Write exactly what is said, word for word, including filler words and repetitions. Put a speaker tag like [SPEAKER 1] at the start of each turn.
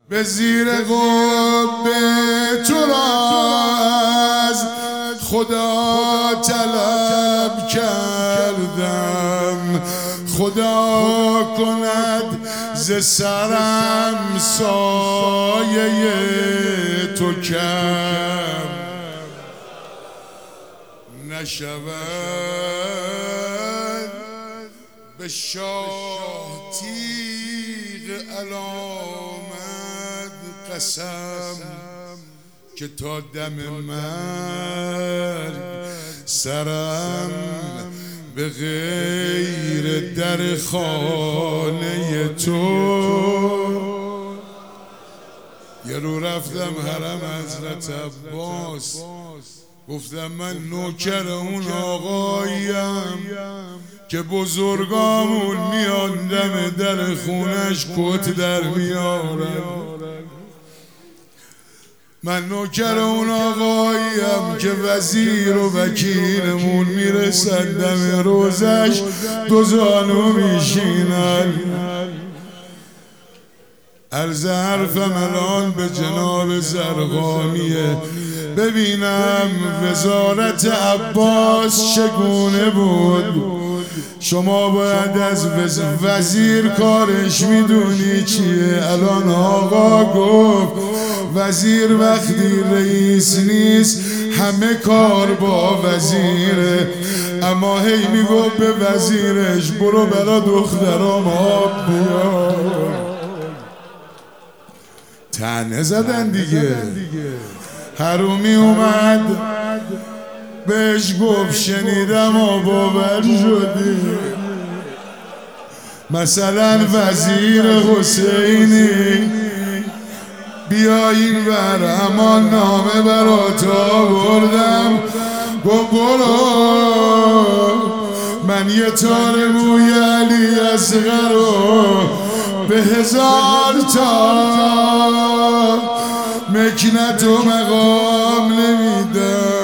[SPEAKER 1] به زیر قبه تو را از خدا طلب کردم، خدا کند ز سرم سایه تو کم نشود به شاه تیغ علامت قسم که تا دم مرگ سرم به غیر در خانه تو. یه رو رفتم حرم حضرت عباس، گفتم من نوکر اون آقاییم که بزرگامون میان دم در خونش کت در میارن. من نوکر اون آقاییم که وزیر و وکیلمون میرسن دم روزش دو زانو میشینن. عرض حرفم الان به جناب زرقانیه، ببینم وزارت عباس چگونه بود. شما باید از وزیر کارش میدونی چیه. الان آقا گفت وزیر وقتی رئیس نیست همه کار با وزیره، اما هی میگفت به وزیرش برو برا دخترام آب بیار. تنه زدن دیگه. حرومی اومد بهش گفت شنیدم و باور شدی، مثلا وزیر حسینی بیا این ور امان نامه برات آوردم. گفت برو من یه تار موی علی اصغر رو به هزار تا مکنت و مقام نمیدم.